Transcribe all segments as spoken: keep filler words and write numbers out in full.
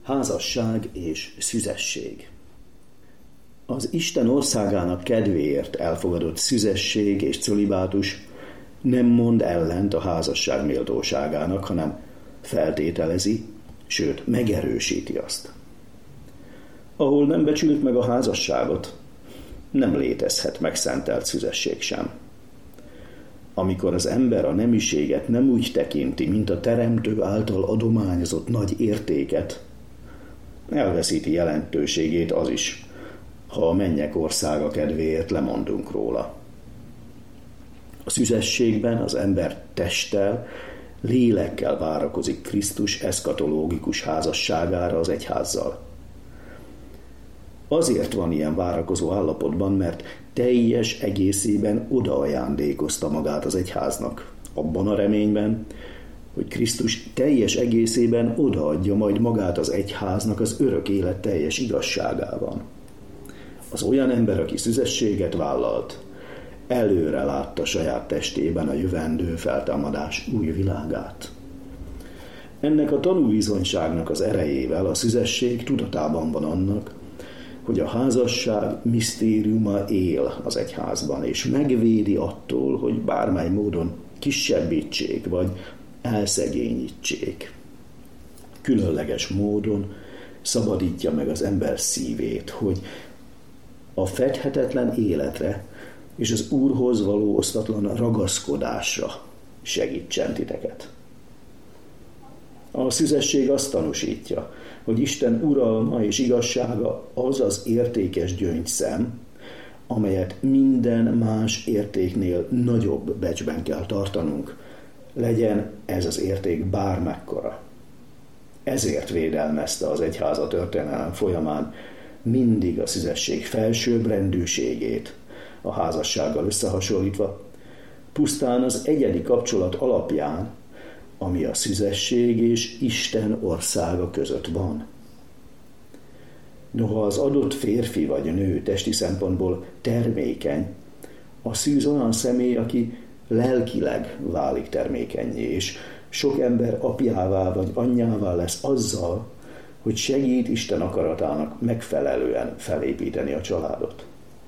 Házasság és szüzesség. Az Isten országának kedvéért elfogadott szüzesség és cölibátus nem mond ellent a házasság méltóságának, hanem feltételezi, sőt megerősíti azt. Ahol nem becsült meg a házasságot, nem létezhet megszentelt szüzesség sem. Amikor az ember a nemiséget nem úgy tekinti, mint a teremtő által adományozott nagy értéket, elveszíti jelentőségét az is, ha a mennyek országa kedvéért lemondunk róla. A szüzességben az ember testtel, lélekkel várakozik Krisztus eszkatológikus házasságára az egyházzal. Azért van ilyen várakozó állapotban, mert teljes egészében odaajándékozta magát az egyháznak, abban a reményben, hogy Krisztus teljes egészében odaadja majd magát az egyháznak az örök élet teljes igazságában. Az olyan ember, aki szüzességet vállalt, előre látta saját testében a jövendő feltámadás új világát. Ennek a tanúbizonyságnak az erejével a szüzesség tudatában van annak, hogy a házasság misztériuma él az egyházban, és megvédi attól, hogy bármely módon kisebbítsék, vagy elszegényítsék. Különleges módon szabadítja meg az ember szívét, hogy a fedhetetlen életre és az Úrhoz való osztatlan ragaszkodásra segítsen titeket. A szüzesség azt tanúsítja, hogy Isten uralma és igazsága az az értékes gyöngyszem, amelyet minden más értéknél nagyobb becsben kell tartanunk, legyen ez az érték bármekkora. Ezért védelmezte az egyház a történelem folyamán mindig a szüzesség felsőbbrendűségét, a házassággal összehasonlítva, pusztán az egyedi kapcsolat alapján, ami a szüzesség és Isten országa között van. Noha az adott férfi vagy nő testi szempontból termékeny, a szűz olyan személy, aki lelkileg válik termékennyé, és sok ember apjává vagy anyjává lesz azzal, hogy segít Isten akaratának megfelelően felépíteni a családot.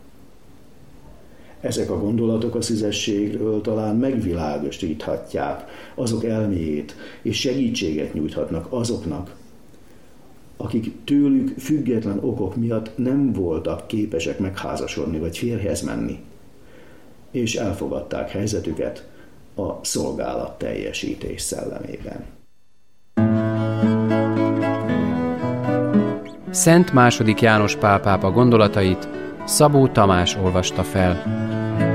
Ezek a gondolatok a szüzességről talán megvilágosíthatják azok elméjét, és segítséget nyújthatnak azoknak, akik tőlük független okok miatt nem voltak képesek megházasodni vagy férjhez menni, és elfogadták helyzetüket a szolgálat teljesítés szellemében. Szent második János Pál pápa gondolatait Szabó Tamás olvasta fel.